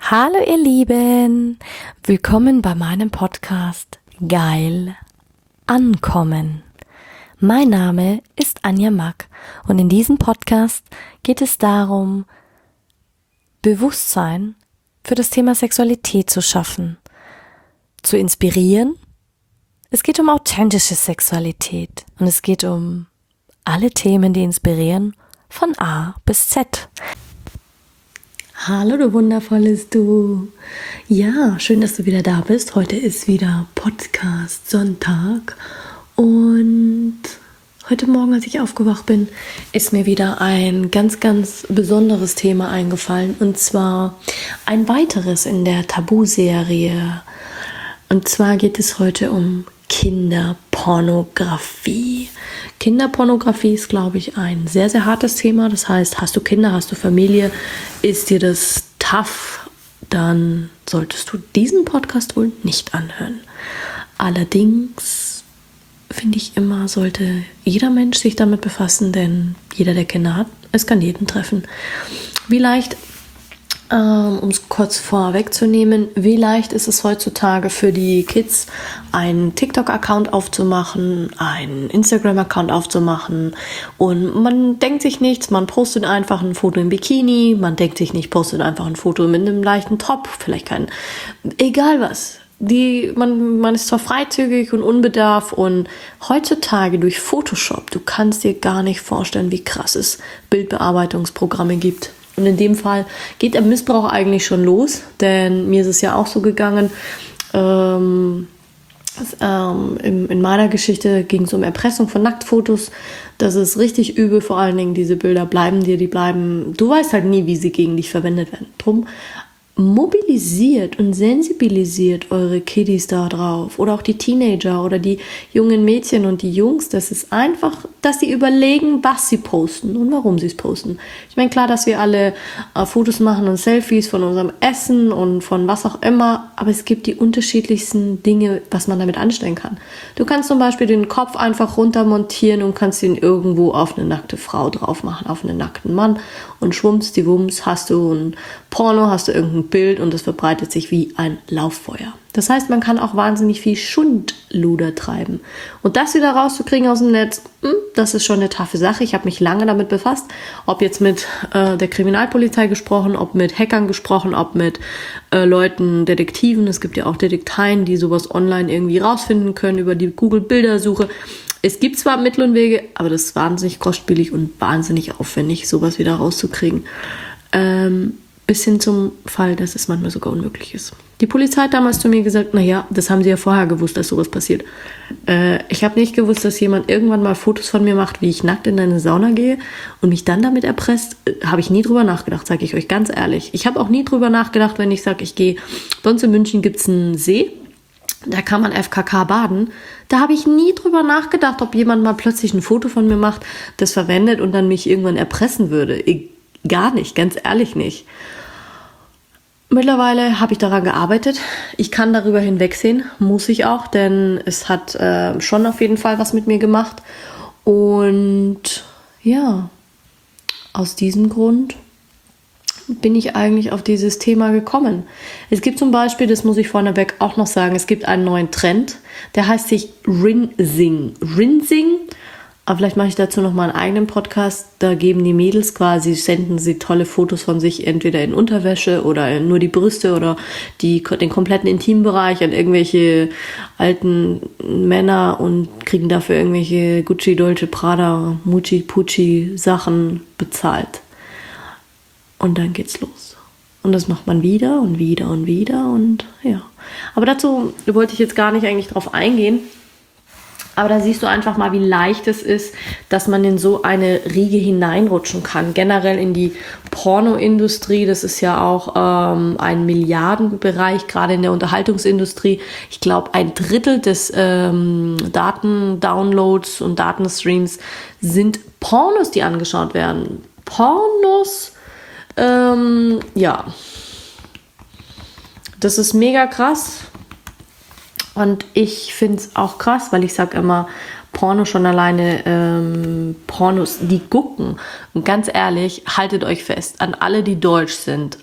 Hallo ihr Lieben, willkommen bei meinem Podcast Geil Ankommen. Mein Name ist Anja Mack und in diesem Podcast geht es darum, Bewusstsein für das Thema Sexualität zu schaffen, zu inspirieren. Es geht um authentische Sexualität und es geht um alle Themen, die inspirieren, von A bis Z. Hallo du wundervolles Du. Ja, schön, dass du wieder da bist. Heute ist wieder Podcast Sonntag und heute Morgen, als ich aufgewacht bin, ist mir wieder ein ganz, ganz besonderes Thema eingefallen und zwar ein weiteres in der Tabu-Serie. Und zwar geht es heute um Kinderpornografie. Kinderpornografie ist, glaube ich, ein sehr, sehr hartes Thema. Das heißt, hast du Kinder, hast du Familie, ist dir das tough, dann solltest du diesen Podcast wohl nicht anhören. Allerdings finde ich immer, sollte jeder Mensch sich damit befassen, denn jeder, der Kinder hat, es kann jeden treffen. Wie leicht, um es kurz vorwegzunehmen, wie leicht ist es heutzutage für die Kids, einen TikTok-Account aufzumachen, einen Instagram-Account aufzumachen und man denkt sich nichts, man postet einfach ein Foto im Bikini, man denkt sich nicht, postet einfach ein Foto mit einem leichten Top, vielleicht kein, egal was. Man ist zwar freizügig und unbedarft und heutzutage durch Photoshop, du kannst dir gar nicht vorstellen, wie krass es Bildbearbeitungsprogramme gibt. Und in dem Fall geht der Missbrauch eigentlich schon los, denn mir ist es ja auch so gegangen. In meiner Geschichte ging es um Erpressung von Nacktfotos. Das ist richtig übel, vor allen Dingen diese Bilder bleiben dir, du weißt halt nie, wie sie gegen dich verwendet werden. Drum mobilisiert und sensibilisiert eure Kiddies da drauf oder auch die Teenager oder die jungen Mädchen und die Jungs. Das ist einfach, dass sie überlegen, was sie posten und warum sie es posten. Ich meine, klar, dass wir alle Fotos machen und Selfies von unserem Essen und von was auch immer, aber es gibt die unterschiedlichsten Dinge, was man damit anstellen kann. Du kannst zum Beispiel den Kopf einfach runtermontieren und kannst ihn irgendwo auf eine nackte Frau drauf machen, auf einen nackten Mann und schwummsdiwumms hast du ein Porno, hast du irgendein Bild und das verbreitet sich wie ein Lauffeuer. Das heißt, man kann auch wahnsinnig viel Schundluder treiben. Und das wieder rauszukriegen aus dem Netz, das ist schon eine taffe Sache. Ich habe mich lange damit befasst, ob jetzt mit der Kriminalpolizei gesprochen, ob mit Hackern gesprochen, ob mit Leuten, Detektiven. Es gibt ja auch Detekteien, die sowas online irgendwie rausfinden können über die Google-Bildersuche. Es gibt zwar Mittel und Wege, aber das ist wahnsinnig kostspielig und wahnsinnig aufwendig, sowas wieder rauszukriegen. Bis hin zum Fall, dass es manchmal sogar unmöglich ist. Die Polizei hat damals zu mir gesagt, naja, das haben sie ja vorher gewusst, dass sowas passiert. Ich habe nicht gewusst, dass jemand irgendwann mal Fotos von mir macht, wie ich nackt in eine Sauna gehe und mich dann damit erpresst. Habe ich nie drüber nachgedacht, sage ich euch ganz ehrlich. Ich habe auch nie drüber nachgedacht, wenn ich sage, ich gehe, bei uns in München gibt es einen See, da kann man FKK baden. Da habe ich nie drüber nachgedacht, ob jemand mal plötzlich ein Foto von mir macht, das verwendet und dann mich irgendwann erpressen würde. Gar nicht, ganz ehrlich nicht. Mittlerweile habe ich daran gearbeitet. Ich kann darüber hinwegsehen, muss ich auch, denn es hat schon auf jeden Fall was mit mir gemacht. Und ja, aus diesem Grund bin ich eigentlich auf dieses Thema gekommen. Es gibt zum Beispiel, das muss ich vorneweg auch noch sagen, es gibt einen neuen Trend, der heißt sich Rinsing. Rinsing, aber vielleicht mache ich dazu noch mal einen eigenen Podcast. Da geben die Mädels quasi, senden sie tolle Fotos von sich, entweder in Unterwäsche oder nur die Brüste oder den kompletten Intimbereich an irgendwelche alten Männer und kriegen dafür irgendwelche Gucci, Dolce, Prada, Mucci, Pucci Sachen bezahlt. Und dann geht's los. Und das macht man wieder und wieder und wieder und ja. Aber dazu wollte ich jetzt gar nicht eigentlich drauf eingehen. Aber da siehst du einfach mal, wie leicht es ist, dass man in so eine Riege hineinrutschen kann. Generell in die Pornoindustrie, das ist ja auch ein Milliardenbereich, gerade in der Unterhaltungsindustrie. Ich glaube, 1/3 des Datendownloads und Datenstreams sind Pornos, die angeschaut werden. Pornos, ja. Das ist mega krass. Und ich finde es auch krass, weil ich sage immer, Porno schon alleine, Pornos, die gucken. Und ganz ehrlich, haltet euch fest, an alle, die deutsch sind.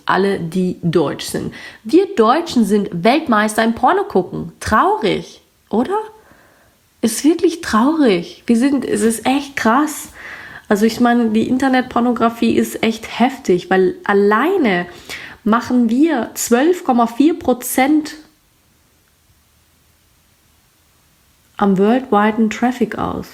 Wir Deutschen sind Weltmeister im Porno gucken. Traurig, oder? Ist wirklich traurig. Es ist echt krass. Also ich meine, die Internetpornografie ist echt heftig, weil alleine machen wir 12,4% am worldwiden Traffic aus.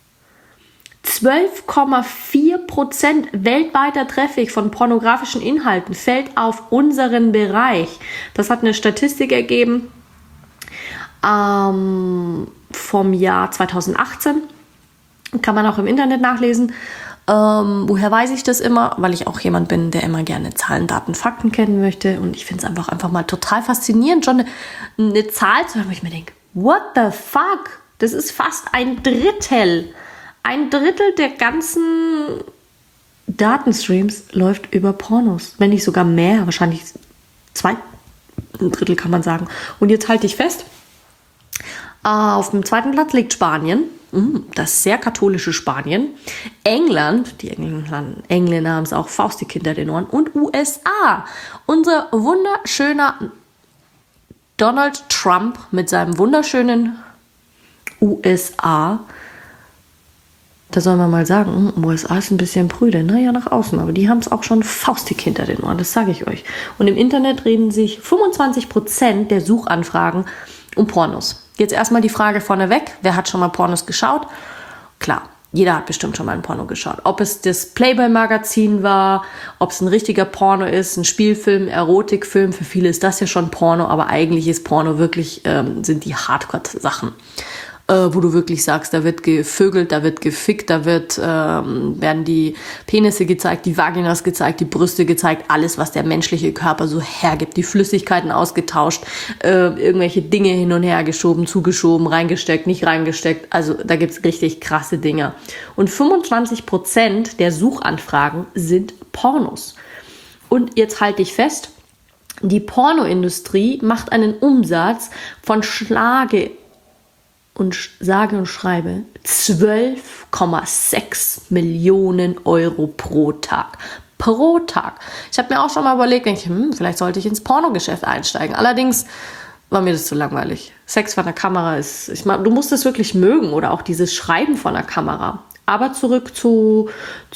12,4% weltweiter Traffic von pornografischen Inhalten fällt auf unseren Bereich. Das hat eine Statistik ergeben vom Jahr 2018. Kann man auch im Internet nachlesen. Woher weiß ich das immer? Weil ich auch jemand bin, der immer gerne Zahlen, Daten, Fakten kennen möchte. Und ich finde es einfach mal total faszinierend, schon eine Zahl zu haben, wo ich mir denke, what the fuck? Das ist fast ein Drittel. Ein Drittel der ganzen Datenstreams läuft über Pornos. Wenn nicht sogar mehr, wahrscheinlich ein Drittel kann man sagen. Und jetzt halte ich fest, auf dem zweiten Platz liegt Spanien, das sehr katholische Spanien, England, die Engländer haben es auch faustig hinter den Ohren, und USA. Unser wunderschöner Donald Trump mit seinem wunderschönen USA. Da soll man mal sagen, USA ist ein bisschen prüde, naja, nach außen, aber die haben es auch schon faustig hinter den Ohren, das sage ich euch. Und im Internet reden sich 25% der Suchanfragen um Pornos. Jetzt erstmal die Frage vorneweg, wer hat schon mal Pornos geschaut? Klar, jeder hat bestimmt schon mal ein Porno geschaut. Ob es das Playboy-Magazin war, ob es ein richtiger Porno ist, ein Spielfilm, Erotikfilm, für viele ist das ja schon Porno, aber eigentlich ist Porno wirklich, sind die Hardcore-Sachen. Wo du wirklich sagst, da wird gevögelt, da wird gefickt, da werden die Penisse gezeigt, die Vaginas gezeigt, die Brüste gezeigt, alles, was der menschliche Körper so hergibt, die Flüssigkeiten ausgetauscht, irgendwelche Dinge hin und her geschoben, zugeschoben, reingesteckt, nicht reingesteckt, also da gibt's richtig krasse Dinge. Und 25% der Suchanfragen sind Pornos. Und jetzt halte ich fest, die Pornoindustrie macht einen Umsatz von sage und schreibe 12,6 Millionen Euro pro Tag. Pro Tag. Ich habe mir auch schon mal überlegt, vielleicht sollte ich ins Pornogeschäft einsteigen. Allerdings war mir das zu langweilig. Sex vor der Kamera du musst es wirklich mögen oder auch dieses Schreiben vor der Kamera. Aber zurück zu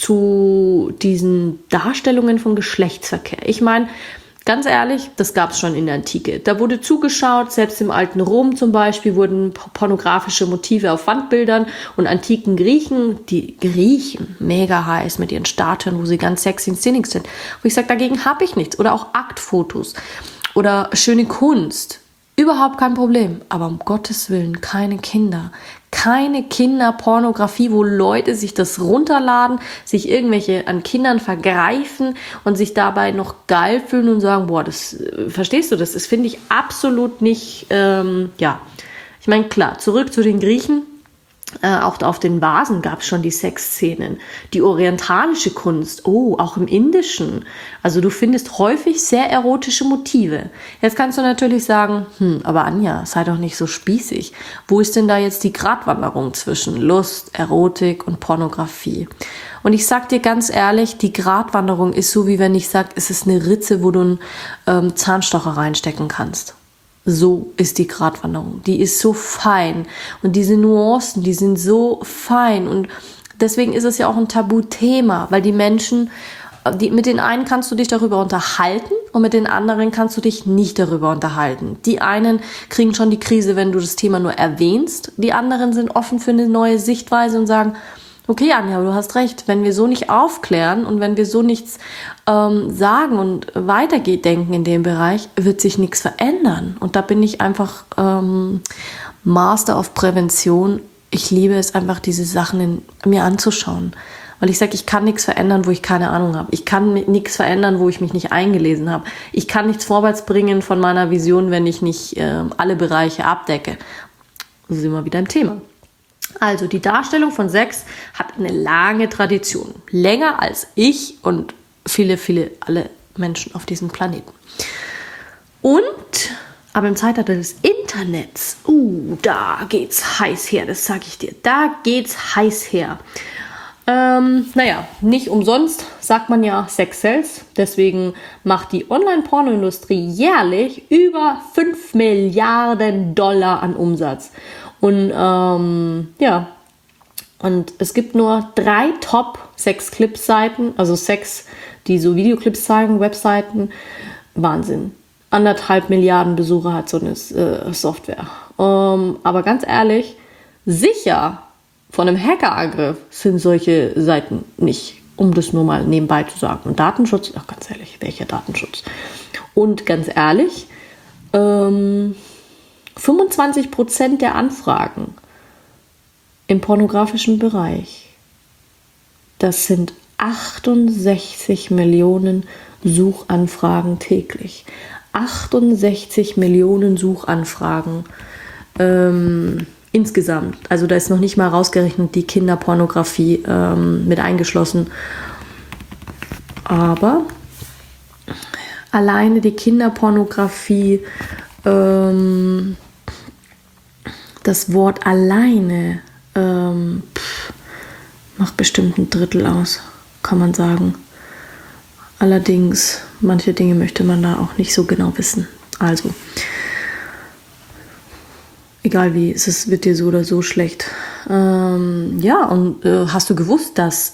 diesen Darstellungen von Geschlechtsverkehr. Ich meine, ganz ehrlich, das gab es schon in der Antike. Da wurde zugeschaut, selbst im alten Rom zum Beispiel wurden pornografische Motive auf Wandbildern und antiken Griechen, die Griechen, mega heiß mit ihren Statuen, wo sie ganz sexy in Szene sind. Wo ich sage, dagegen habe ich nichts. Oder auch Aktfotos oder schöne Kunst. Überhaupt kein Problem. Aber um Gottes Willen, keine Kinder. Keine Kinderpornografie, wo Leute sich das runterladen, sich irgendwelche an Kindern vergreifen und sich dabei noch geil fühlen und sagen, boah, das, verstehst du das? Das finde ich absolut nicht, Ich meine, klar, zurück zu den Griechen. Auch auf den Vasen gab es schon die Sexszenen. Die orientalische Kunst, auch im Indischen. Also du findest häufig sehr erotische Motive. Jetzt kannst du natürlich sagen, aber Anja, sei doch nicht so spießig. Wo ist denn da jetzt die Gratwanderung zwischen Lust, Erotik und Pornografie? Und ich sag dir ganz ehrlich, die Gratwanderung ist so, wie wenn ich sage, es ist eine Ritze, wo du einen Zahnstocher reinstecken kannst. So ist die Gratwanderung. Die ist so fein. Und diese Nuancen, die sind so fein. Und deswegen ist es ja auch ein Tabuthema, weil die Menschen, mit den einen kannst du dich darüber unterhalten und mit den anderen kannst du dich nicht darüber unterhalten. Die einen kriegen schon die Krise, wenn du das Thema nur erwähnst. Die anderen sind offen für eine neue Sichtweise und sagen, okay, Anja, du hast recht, wenn wir so nicht aufklären und wenn wir so nichts sagen und weiterdenken in dem Bereich, wird sich nichts verändern. Und da bin ich einfach Master of Prävention. Ich liebe es einfach, diese Sachen mir anzuschauen. Weil ich sage, ich kann nichts verändern, wo ich keine Ahnung habe. Ich kann nichts verändern, wo ich mich nicht eingelesen habe. Ich kann nichts vorwärts bringen von meiner Vision, wenn ich nicht alle Bereiche abdecke. Da sind wir wieder im Thema. Also die Darstellung von Sex hat eine lange Tradition. Länger als ich und alle Menschen auf diesem Planeten. Und Aber im Zeitalter des Internets, da geht's heiß her, das sag ich dir. Da geht's heiß her. Nicht umsonst sagt man ja Sex sells. Deswegen macht die Online-Pornoindustrie jährlich über 5 Milliarden Dollar an Umsatz. Und und es gibt nur 3 Top-Sex-Clip-Seiten, also Sex, die so Videoclips zeigen, Webseiten. Wahnsinn. 1,5 Milliarden Besucher hat so eine Software. Aber ganz ehrlich, sicher von einem Hackerangriff sind solche Seiten nicht, um das nur mal nebenbei zu sagen. Und Datenschutz, ach ganz ehrlich, welcher Datenschutz? Und ganz ehrlich, 25% der Anfragen im pornografischen Bereich, das sind 68 Millionen Suchanfragen täglich. 68 Millionen Suchanfragen insgesamt. Also da ist noch nicht mal rausgerechnet die Kinderpornografie mit eingeschlossen. Aber alleine die Kinderpornografie, das Wort alleine macht bestimmt ein Drittel aus, kann man sagen. Allerdings, manche Dinge möchte man da auch nicht so genau wissen. Also, egal wie, wird dir so oder so schlecht. Hast du gewusst, dass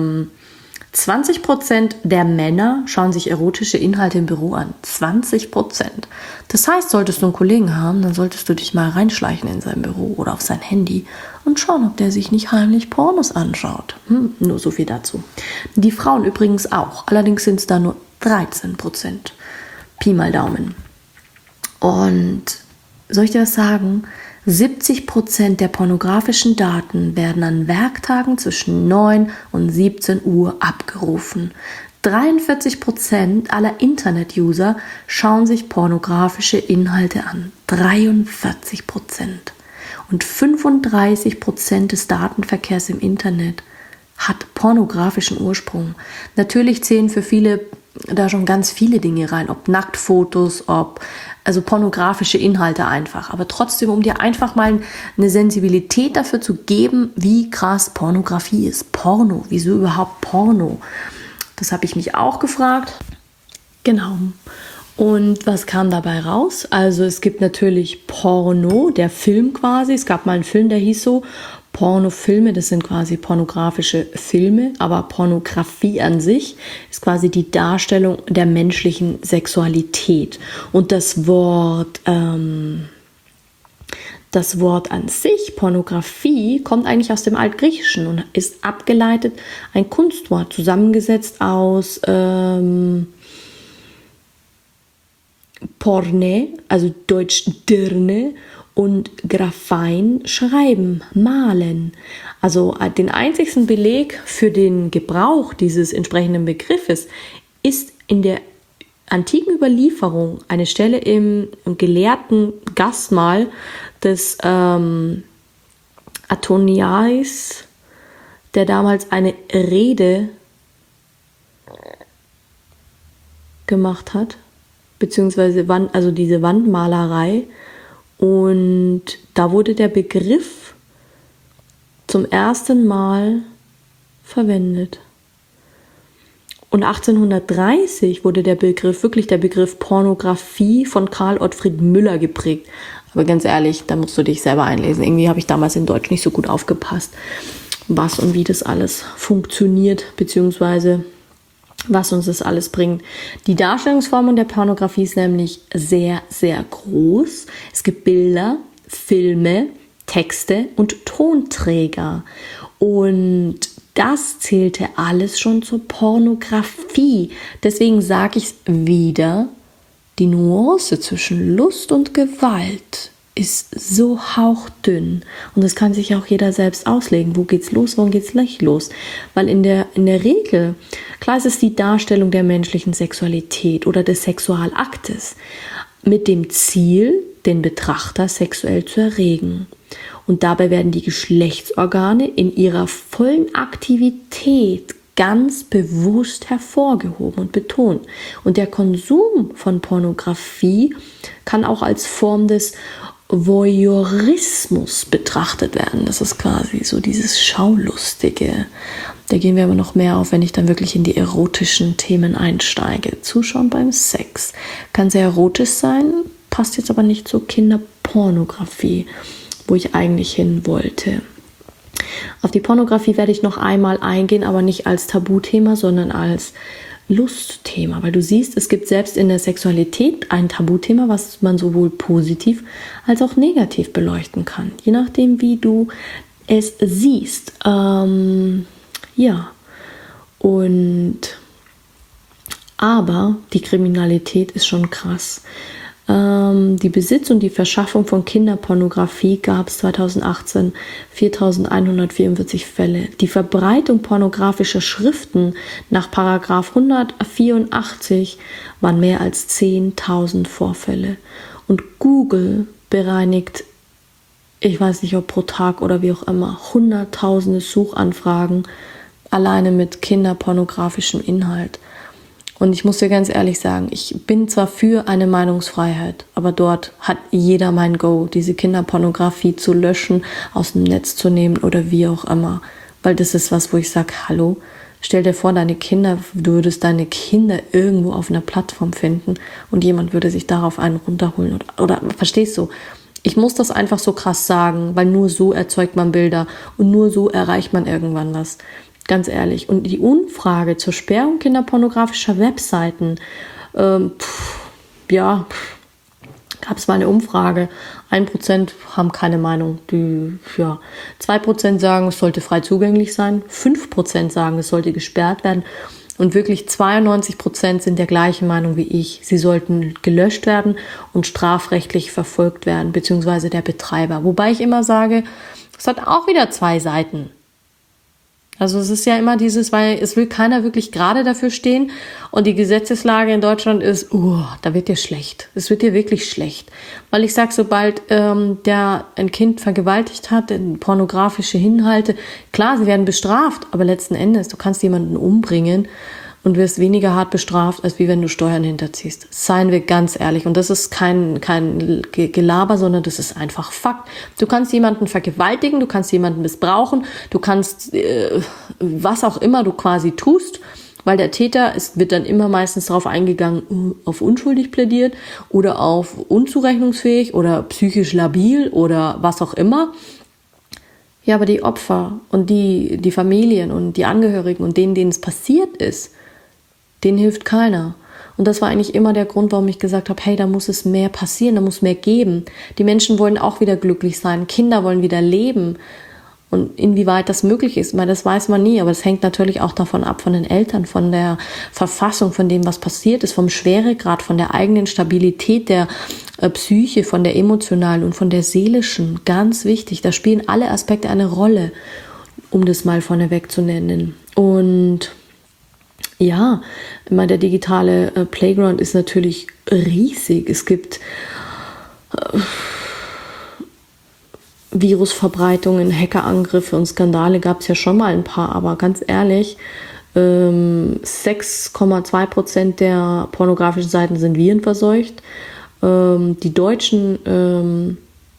20% der Männer schauen sich erotische Inhalte im Büro an? 20%. Das heißt, solltest du einen Kollegen haben, dann solltest du dich mal reinschleichen in sein Büro oder auf sein Handy und schauen, ob der sich nicht heimlich Pornos anschaut. Nur so viel dazu. Die Frauen übrigens auch. Allerdings sind es da nur 13%. Pi mal Daumen. Und soll ich dir was sagen? 70% der pornografischen Daten werden an Werktagen zwischen 9 und 17 Uhr abgerufen. 43% aller Internet-User schauen sich pornografische Inhalte an. 43%. Und 35% des Datenverkehrs im Internet hat pornografischen Ursprung. Natürlich zählen für viele da schon ganz viele Dinge rein, ob Nacktfotos, also pornografische Inhalte einfach. Aber trotzdem, um dir einfach mal eine Sensibilität dafür zu geben, wie krass Pornografie ist. Porno, wieso überhaupt Porno? Das habe ich mich auch gefragt. Genau. Und was kam dabei raus? Also es gibt natürlich Porno, der Film quasi. Es gab mal einen Film, der hieß so. Pornofilme, das sind quasi pornografische Filme, aber Pornografie an sich ist quasi die Darstellung der menschlichen Sexualität. Und das Wort an sich, Pornografie, kommt eigentlich aus dem Altgriechischen und ist abgeleitet, ein Kunstwort, zusammengesetzt aus Porne, also deutsch Dirne, und Graphein, schreiben, malen. Also den einzigsten Beleg für den Gebrauch dieses entsprechenden Begriffes ist in der antiken Überlieferung eine Stelle im gelehrten Gastmahl des Antoniais, der damals eine Rede gemacht hat, beziehungsweise diese Wandmalerei. Und da wurde der Begriff zum ersten Mal verwendet. Und 1830 wurde der Begriff Pornografie von Karl Ottfried Müller geprägt. Aber ganz ehrlich, da musst du dich selber einlesen. Irgendwie habe ich damals in Deutsch nicht so gut aufgepasst, was und wie das alles funktioniert, beziehungsweise was uns das alles bringt. Die Darstellungsform der Pornografie ist nämlich sehr, sehr groß. Es gibt Bilder, Filme, Texte und Tonträger. Und das zählte alles schon zur Pornografie. Deswegen sage ich es wieder, die Nuance zwischen Lust und Gewalt ist so hauchdünn. Und das kann sich auch jeder selbst auslegen. Wo geht's los, wo geht's nicht los? Weil in der Regel, klar ist es die Darstellung der menschlichen Sexualität oder des Sexualaktes mit dem Ziel, den Betrachter sexuell zu erregen. Und dabei werden die Geschlechtsorgane in ihrer vollen Aktivität ganz bewusst hervorgehoben und betont. Und der Konsum von Pornografie kann auch als Form des Voyeurismus betrachtet werden. Das ist quasi so dieses Schaulustige. Da gehen wir aber noch mehr auf, wenn ich dann wirklich in die erotischen Themen einsteige. Zuschauen beim Sex kann sehr erotisch sein, passt jetzt aber nicht zur Kinderpornografie, wo ich eigentlich hin wollte. Auf die Pornografie werde ich noch einmal eingehen, aber nicht als Tabuthema, sondern als Lustthema, weil du siehst, es gibt selbst in der Sexualität ein Tabuthema, was man sowohl positiv als auch negativ beleuchten kann, je nachdem, wie du es siehst. Ja, und aber die Kriminalität ist schon krass. Die Besitz und die Verschaffung von Kinderpornografie gab es 2018 4.144 Fälle. Die Verbreitung pornografischer Schriften nach Paragraph 184 waren mehr als 10.000 Vorfälle. Und Google bereinigt, ich weiß nicht ob pro Tag oder wie auch immer, hunderttausende Suchanfragen alleine mit kinderpornografischem Inhalt. Und ich muss dir ganz ehrlich sagen, ich bin zwar für eine Meinungsfreiheit, aber dort hat jeder mein Go, diese Kinderpornografie zu löschen, aus dem Netz zu nehmen oder wie auch immer. Weil das ist was, wo ich sage, hallo, stell dir vor, du würdest deine Kinder irgendwo auf einer Plattform finden und jemand würde sich darauf einen runterholen. Oder verstehst du? Ich muss das einfach so krass sagen, weil nur so erzeugt man Bilder und nur so erreicht man irgendwann was. Ganz ehrlich. Und die Umfrage zur Sperrung kinderpornografischer Webseiten, gab es mal eine Umfrage. 1% haben keine Meinung. 2% sagen, es sollte frei zugänglich sein. 5% sagen, es sollte gesperrt werden. Und wirklich 92% sind der gleichen Meinung wie ich. Sie sollten gelöscht werden und strafrechtlich verfolgt werden, beziehungsweise der Betreiber. Wobei ich immer sage, es hat auch wieder zwei Seiten. Also es ist ja immer dieses, weil es will keiner wirklich gerade dafür stehen und die Gesetzeslage in Deutschland ist, da wird dir schlecht. Es wird dir wirklich schlecht. Weil ich sage, sobald der ein Kind vergewaltigt hat, pornografische Inhalte, klar, sie werden bestraft, aber letzten Endes, du kannst jemanden umbringen und wirst weniger hart bestraft, als wie wenn du Steuern hinterziehst. Seien wir ganz ehrlich. Und das ist kein Gelaber, sondern das ist einfach Fakt. Du kannst jemanden vergewaltigen, du kannst jemanden missbrauchen, du kannst was auch immer du quasi tust, weil der Täter, es wird dann immer meistens darauf eingegangen, auf unschuldig plädiert oder auf unzurechnungsfähig oder psychisch labil oder was auch immer. Ja, aber die Opfer und die Familien und die Angehörigen und denen es passiert ist, denen hilft keiner. Und das war eigentlich immer der Grund, warum ich gesagt habe, hey, da muss es mehr passieren, da muss mehr geben. Die Menschen wollen auch wieder glücklich sein, Kinder wollen wieder leben. Und inwieweit das möglich ist, das weiß man nie, aber es hängt natürlich auch davon ab, von den Eltern, von der Verfassung, von dem, was passiert ist, vom Schweregrad, von der eigenen Stabilität der Psyche, von der emotionalen und von der seelischen. Ganz wichtig, da spielen alle Aspekte eine Rolle, um das mal vorneweg zu nennen. Und ja, der digitale Playground ist natürlich riesig. Es gibt Virusverbreitungen, Hackerangriffe und Skandale gab es ja schon mal ein paar, aber ganz ehrlich, 6,2% der pornografischen Seiten sind virenverseucht. Die deutschen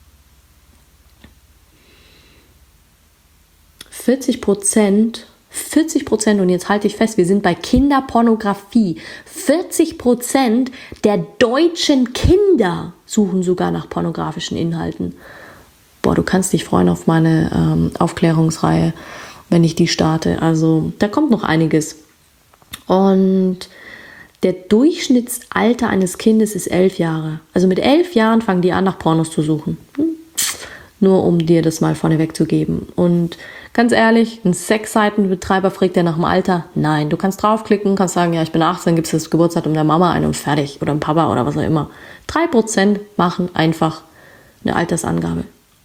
40%, und jetzt halte ich fest, wir sind bei Kinderpornografie. 40% der deutschen Kinder suchen sogar nach pornografischen Inhalten. Boah, du kannst dich freuen auf meine Aufklärungsreihe, wenn ich die starte. Also da kommt noch einiges. Und der Durchschnittsalter eines Kindes ist 11 Jahre. Also mit 11 Jahren fangen die an, nach Pornos zu suchen. Nur um dir das mal vorneweg zu geben. Und ganz ehrlich, ein Sexseitenbetreiber fragt ja nach dem Alter. Nein, du kannst draufklicken, kannst sagen, ja, ich bin 18, gibst das Geburtsdatum der Mama ein und fertig. Oder dem Papa oder was auch immer. 3% machen einfach eine Altersangabe.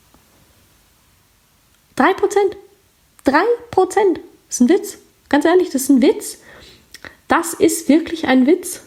3%. 3%. Das ist ein Witz. Ganz ehrlich, das ist ein Witz. Das ist wirklich ein Witz.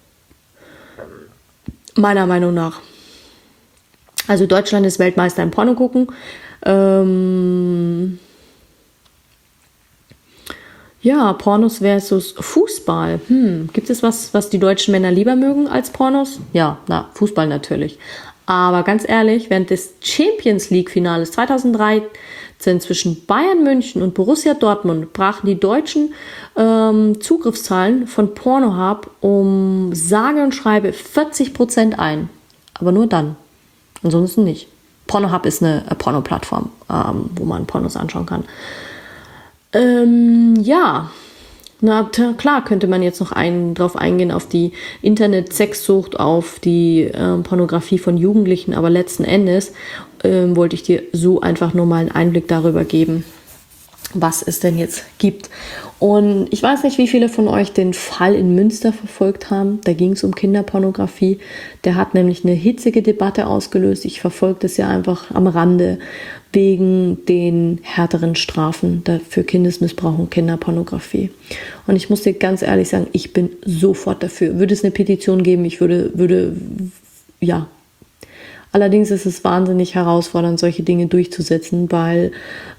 Meiner Meinung nach. Also Deutschland ist Weltmeister im Porno gucken. Ja, Pornos versus Fußball. Gibt es was die deutschen Männer lieber mögen als Pornos? Ja, Fußball natürlich. Aber ganz ehrlich, während des Champions League-Finales 2013 zwischen Bayern München und Borussia Dortmund brachen die deutschen Zugriffszahlen von Pornhub um sage und schreibe 40% ein. Aber nur dann. Ansonsten nicht. Pornhub ist eine Porno-Plattform, wo man Pornos anschauen kann. Ja, klar könnte man jetzt noch drauf eingehen, auf die Internet-Sexsucht, auf die Pornografie von Jugendlichen, aber letzten Endes wollte ich dir so einfach nur mal einen Einblick darüber geben, was es denn jetzt gibt. Und ich weiß nicht, wie viele von euch den Fall in Münster verfolgt haben. Da ging es um Kinderpornografie. Der hat nämlich eine hitzige Debatte ausgelöst. Ich verfolge das ja einfach am Rande wegen den härteren Strafen für Kindesmissbrauch und Kinderpornografie. Und ich muss dir ganz ehrlich sagen, ich bin sofort dafür. Würde es eine Petition geben, ich würde ja. Allerdings ist es wahnsinnig herausfordernd, solche Dinge durchzusetzen, weil,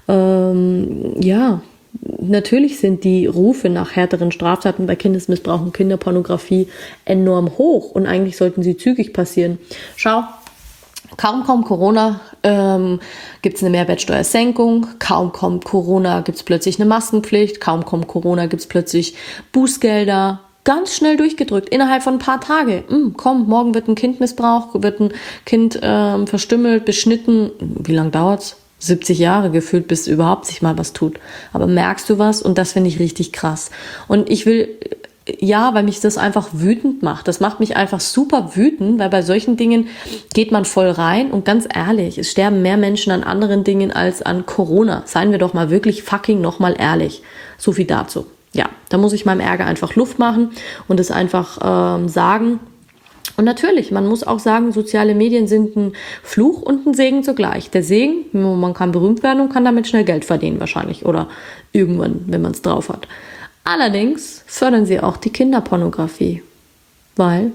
natürlich sind die Rufe nach härteren Straftaten bei Kindesmissbrauch und Kinderpornografie enorm hoch und eigentlich sollten sie zügig passieren. Schau, kaum kommt Corona, gibt es eine Mehrwertsteuersenkung, kaum kommt Corona, gibt es plötzlich eine Maskenpflicht, kaum kommt Corona, gibt es plötzlich Bußgelder. Ganz schnell durchgedrückt, innerhalb von ein paar Tagen. Morgen wird ein Kind missbraucht, wird ein Kind verstümmelt, beschnitten. Wie lange dauert's? 70 Jahre gefühlt, bis überhaupt sich mal was tut. Aber merkst du was? Und das finde ich richtig krass. Und ich will, weil mich das einfach wütend macht. Das macht mich einfach super wütend, weil bei solchen Dingen geht man voll rein. Und ganz ehrlich, es sterben mehr Menschen an anderen Dingen als an Corona. Seien wir doch mal wirklich fucking nochmal ehrlich. So viel dazu. Ja, da muss ich meinem Ärger einfach Luft machen und es einfach sagen. Und natürlich, man muss auch sagen, soziale Medien sind ein Fluch und ein Segen zugleich. Der Segen, man kann berühmt werden und kann damit schnell Geld verdienen wahrscheinlich oder irgendwann, wenn man es drauf hat. Allerdings fördern sie auch die Kinderpornografie, weil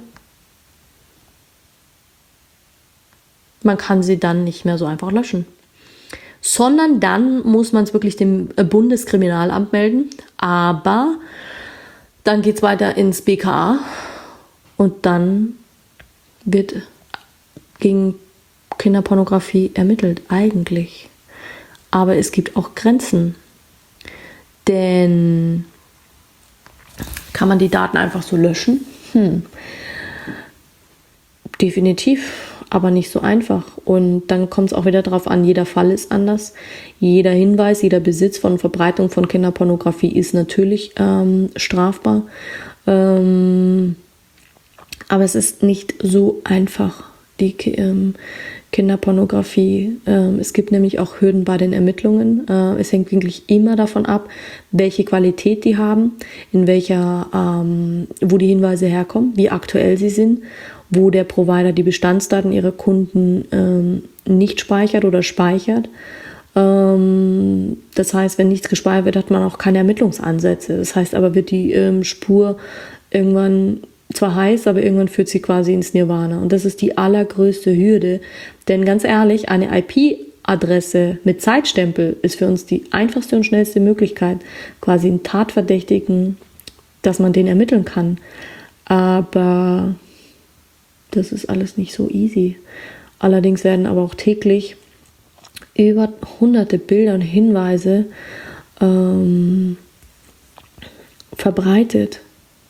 man kann sie dann nicht mehr so einfach löschen. Sondern dann muss man es wirklich dem Bundeskriminalamt melden. Aber dann geht es weiter ins BKA und dann wird gegen Kinderpornografie ermittelt, eigentlich. Aber es gibt auch Grenzen. Denn kann man die Daten einfach so löschen? Definitiv, aber nicht so einfach. Und dann kommt es auch wieder darauf an, jeder Fall ist anders. Jeder Hinweis, jeder Besitz von Verbreitung von Kinderpornografie ist natürlich strafbar. Aber es ist nicht so einfach, die Kinderpornografie. Es gibt nämlich auch Hürden bei den Ermittlungen. Es hängt wirklich immer davon ab, welche Qualität die haben, wo die Hinweise herkommen, wie aktuell sie sind, wo der Provider die Bestandsdaten ihrer Kunden nicht speichert oder speichert. Das heißt, wenn nichts gespeichert wird, hat man auch keine Ermittlungsansätze. Das heißt aber, wird die Spur irgendwann zwar heiß, aber irgendwann führt sie quasi ins Nirvana. Und das ist die allergrößte Hürde. Denn ganz ehrlich, eine IP-Adresse mit Zeitstempel ist für uns die einfachste und schnellste Möglichkeit, quasi einen Tatverdächtigen, dass man den ermitteln kann. Aber das ist alles nicht so easy. Allerdings werden aber auch täglich über hunderte Bilder und Hinweise verbreitet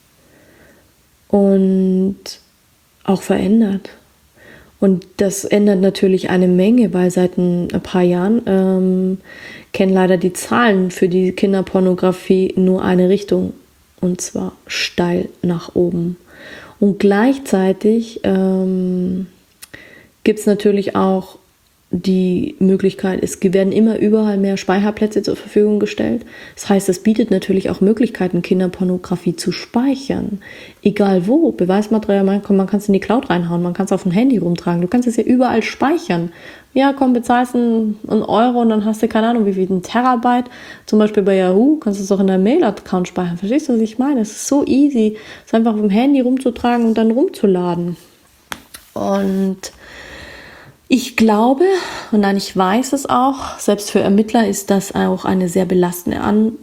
und auch verändert. Und das ändert natürlich eine Menge, weil seit ein paar Jahren kennen leider die Zahlen für die Kinderpornografie nur eine Richtung, und zwar steil nach oben. Und gleichzeitig gibt es natürlich auch die Möglichkeit, es werden immer überall mehr Speicherplätze zur Verfügung gestellt. Das heißt, es bietet natürlich auch Möglichkeiten, Kinderpornografie zu speichern. Egal wo, Beweismaterial, man kann es in die Cloud reinhauen, man kann es auf ein Handy rumtragen, du kannst es ja überall speichern. Ja, komm, bezahlst einen Euro und dann hast du keine Ahnung, wie viel, ein Terabyte. Zum Beispiel bei Yahoo kannst du es auch in deinem Mail-Account speichern. Verstehst du, was ich meine? Es ist so easy, es einfach auf dem Handy rumzutragen und dann rumzuladen. Und Ich glaube, und nein, ich weiß es auch, selbst für Ermittler ist das auch eine sehr belastende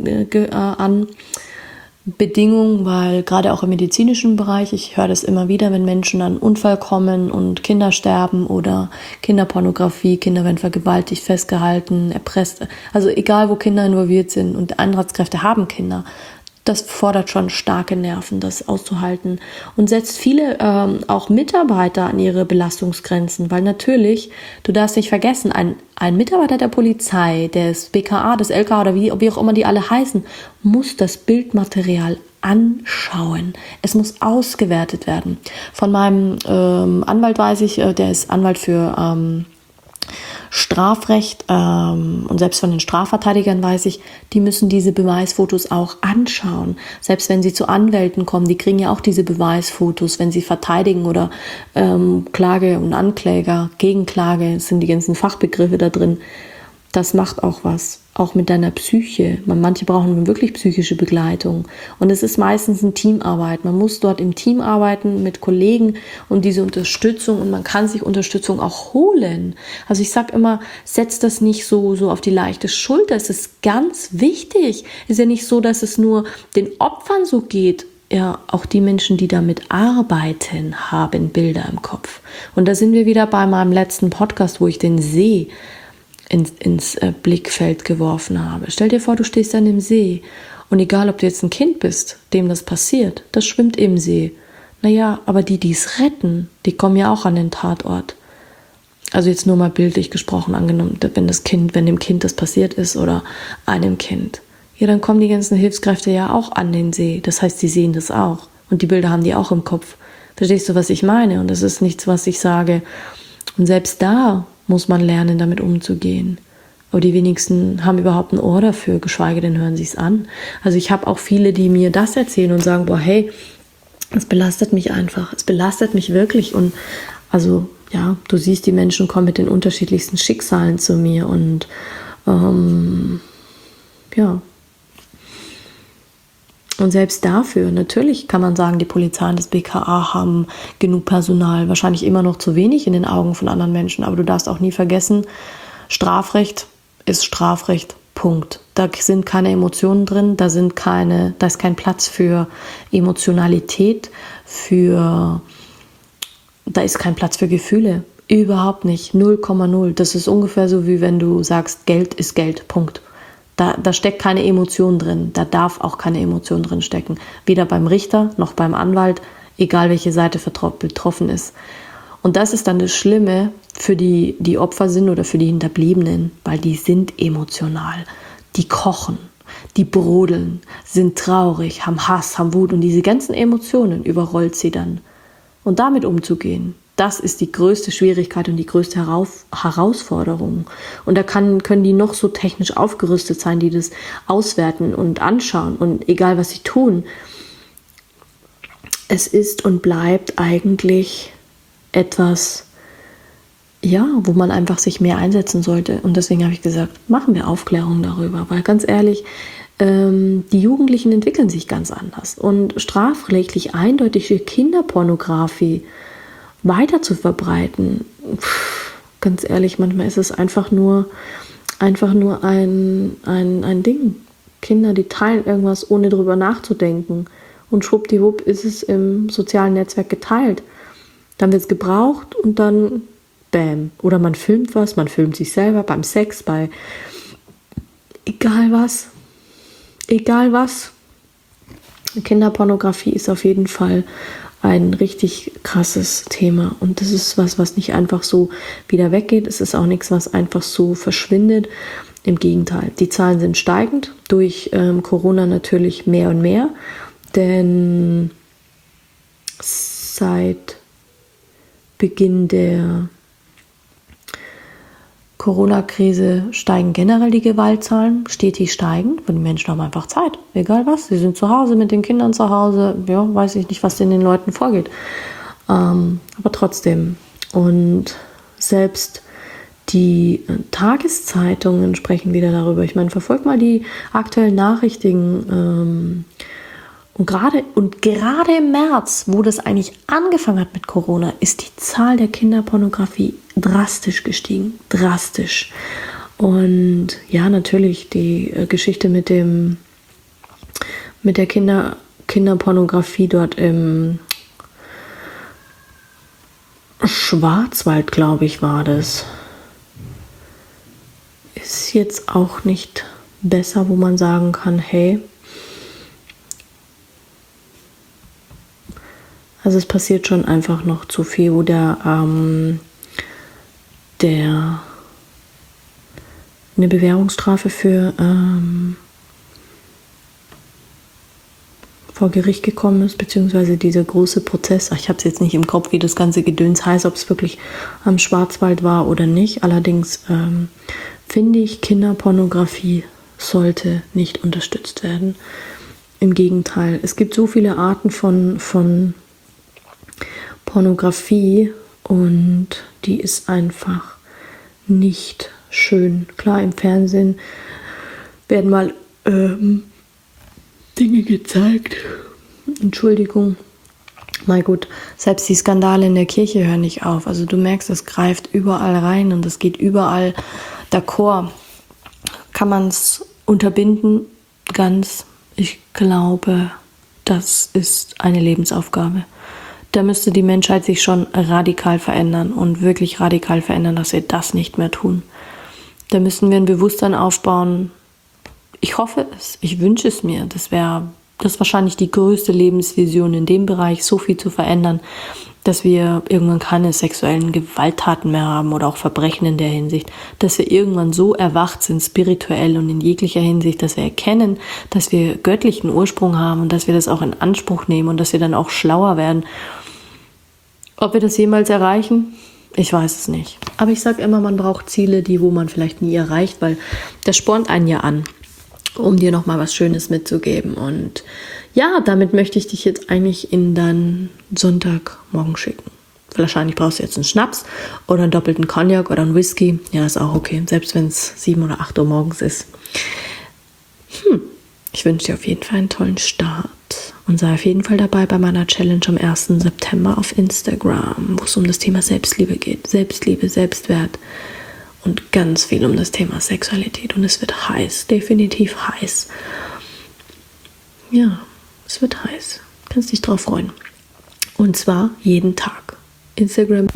Bedingung, weil gerade auch im medizinischen Bereich, ich höre das immer wieder, wenn Menschen an einen Unfall kommen und Kinder sterben oder Kinderpornografie, Kinder werden vergewaltigt, festgehalten, erpresst, also egal wo Kinder involviert sind und Einsatzkräfte haben Kinder, das fordert schon starke Nerven, das auszuhalten und setzt viele auch Mitarbeiter an ihre Belastungsgrenzen, weil natürlich, du darfst nicht vergessen, ein Mitarbeiter der Polizei, des BKA, des LKA oder wie auch immer die alle heißen, muss das Bildmaterial anschauen. Es muss ausgewertet werden. Von meinem Anwalt weiß ich, der ist Anwalt für Strafrecht und selbst von den Strafverteidigern weiß ich, die müssen diese Beweisfotos auch anschauen. Selbst wenn sie zu Anwälten kommen, die kriegen ja auch diese Beweisfotos, wenn sie verteidigen oder Klage und Ankläger, Gegenklage, sind die ganzen Fachbegriffe da drin. Das macht auch was, auch mit deiner Psyche. Manche brauchen wirklich psychische Begleitung. Und es ist meistens eine Teamarbeit. Man muss dort im Team arbeiten mit Kollegen und diese Unterstützung. Und man kann sich Unterstützung auch holen. Also ich sage immer, setzt das nicht so auf die leichte Schulter. Es ist ganz wichtig. Es ist ja nicht so, dass es nur den Opfern so geht. Ja, auch die Menschen, die damit arbeiten, haben Bilder im Kopf. Und da sind wir wieder bei meinem letzten Podcast, wo ich den See ins Blickfeld geworfen habe. Stell dir vor, du stehst an dem See und egal, ob du jetzt ein Kind bist, dem das passiert, das schwimmt im See. Naja, aber die es retten, die kommen ja auch an den Tatort. Also jetzt nur mal bildlich gesprochen, angenommen, wenn dem Kind das passiert ist oder einem Kind. Ja, dann kommen die ganzen Hilfskräfte ja auch an den See. Das heißt, sie sehen das auch und die Bilder haben die auch im Kopf. Verstehst du, was ich meine? Und das ist nichts, was ich sage. Und selbst da muss man lernen, damit umzugehen. Aber die wenigsten haben überhaupt ein Ohr dafür, geschweige denn hören sie es an. Also ich habe auch viele, die mir das erzählen und sagen, boah, hey, es belastet mich einfach. Es belastet mich wirklich. Und also, ja, du siehst, die Menschen kommen mit den unterschiedlichsten Schicksalen zu mir. Und ja. Und selbst dafür, natürlich kann man sagen, die Polizei und das BKA haben genug Personal, wahrscheinlich immer noch zu wenig in den Augen von anderen Menschen, aber du darfst auch nie vergessen, Strafrecht ist Strafrecht, Punkt. Da sind keine Emotionen drin, da ist kein Platz für Emotionalität, da ist kein Platz für Gefühle, überhaupt nicht, 0,0. Das ist ungefähr so, wie wenn du sagst, Geld ist Geld, Punkt. Da steckt keine Emotion drin, da darf auch keine Emotion drin stecken. Weder beim Richter noch beim Anwalt, egal welche Seite betroffen ist. Und das ist dann das Schlimme für die Opfer sind oder für die Hinterbliebenen, weil die sind emotional. Die kochen, die brodeln, sind traurig, haben Hass, haben Wut und diese ganzen Emotionen überrollt sie dann. Und damit umzugehen, das ist die größte Schwierigkeit und die größte Herausforderung. Und da können die noch so technisch aufgerüstet sein, die das auswerten und anschauen. Und egal, was sie tun, es ist und bleibt eigentlich etwas, ja, wo man einfach sich mehr einsetzen sollte. Und deswegen habe ich gesagt, machen wir Aufklärung darüber. Weil ganz ehrlich, die Jugendlichen entwickeln sich ganz anders. Und strafrechtlich eindeutige Kinderpornografie weiter zu verbreiten, ganz ehrlich, manchmal ist es einfach nur ein Ding. Kinder, die teilen irgendwas, ohne drüber nachzudenken. Und schwuppdiwupp ist es im sozialen Netzwerk geteilt. Dann wird es gebraucht und dann bam. Oder man filmt was, man filmt sich selber beim Sex, bei egal was. Egal was. Kinderpornografie ist auf jeden Fall ein richtig krasses Thema. Und das ist was nicht einfach so wieder weggeht. Es ist auch nichts, was einfach so verschwindet. Im Gegenteil, die Zahlen sind steigend. Durch Corona natürlich mehr und mehr. Denn seit Beginn der Corona-Krise steigen generell die Gewaltzahlen, stetig steigend, weil die Menschen haben einfach Zeit, egal was. Sie sind zu Hause, mit den Kindern zu Hause, ja, weiß ich nicht, was in den Leuten vorgeht. Aber trotzdem. Und selbst die Tageszeitungen sprechen wieder darüber. Ich meine, verfolgt mal die aktuellen Nachrichten Und gerade im März, wo das eigentlich angefangen hat mit Corona, ist die Zahl der Kinderpornografie drastisch gestiegen. Drastisch. Und ja, natürlich die Geschichte mit der Kinderpornografie dort im Schwarzwald, glaube ich, war das. Ist jetzt auch nicht besser, wo man sagen kann, hey, also es passiert schon einfach noch zu viel, wo eine Bewährungsstrafe für vor Gericht gekommen ist, beziehungsweise dieser große Prozess. Ich habe es jetzt nicht im Kopf, wie das ganze Gedöns heißt, ob es wirklich am Schwarzwald war oder nicht. Allerdings finde ich, Kinderpornografie sollte nicht unterstützt werden. Im Gegenteil, es gibt so viele Arten von Pornografie und die ist einfach nicht schön. Klar, im Fernsehen werden mal Dinge gezeigt. Entschuldigung. Mein Gott, selbst die Skandale in der Kirche hören nicht auf. Also du merkst, es greift überall rein und es geht überall d'accord. Kann man es unterbinden? Ganz. Ich glaube, das ist eine Lebensaufgabe. Da müsste die Menschheit sich schon radikal verändern und wirklich radikal verändern, dass wir das nicht mehr tun. Da müssen wir ein Bewusstsein aufbauen. Ich hoffe es, ich wünsche es mir. Das ist wahrscheinlich die größte Lebensvision in dem Bereich, so viel zu verändern, dass wir irgendwann keine sexuellen Gewalttaten mehr haben oder auch Verbrechen in der Hinsicht, dass wir irgendwann so erwacht sind, spirituell und in jeglicher Hinsicht, dass wir erkennen, dass wir göttlichen Ursprung haben und dass wir das auch in Anspruch nehmen und dass wir dann auch schlauer werden. Ob wir das jemals erreichen? Ich weiß es nicht. Aber ich sage immer, man braucht Ziele, wo man vielleicht nie erreicht, weil das spornt einen ja an, um dir nochmal was Schönes mitzugeben. Und ja, damit möchte ich dich jetzt eigentlich in deinen Sonntagmorgen schicken. Wahrscheinlich brauchst du jetzt einen Schnaps oder einen doppelten Cognac oder einen Whisky. Ja, ist auch okay, selbst wenn es 7 oder 8 Uhr morgens ist. Ich wünsche dir auf jeden Fall einen tollen Start. Und sei auf jeden Fall dabei bei meiner Challenge am 1. September auf Instagram, wo es um das Thema Selbstliebe geht. Selbstliebe, Selbstwert und ganz viel um das Thema Sexualität. Und es wird heiß, definitiv heiß. Ja, es wird heiß. Kannst dich drauf freuen. Und zwar jeden Tag. Instagram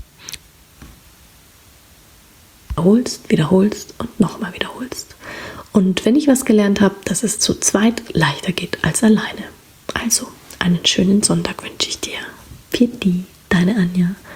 wiederholst und nochmal wiederholst. Und wenn ich was gelernt habe, dass es zu zweit leichter geht als alleine. Also, einen schönen Sonntag wünsche ich dir. Pfiat, deine Anja.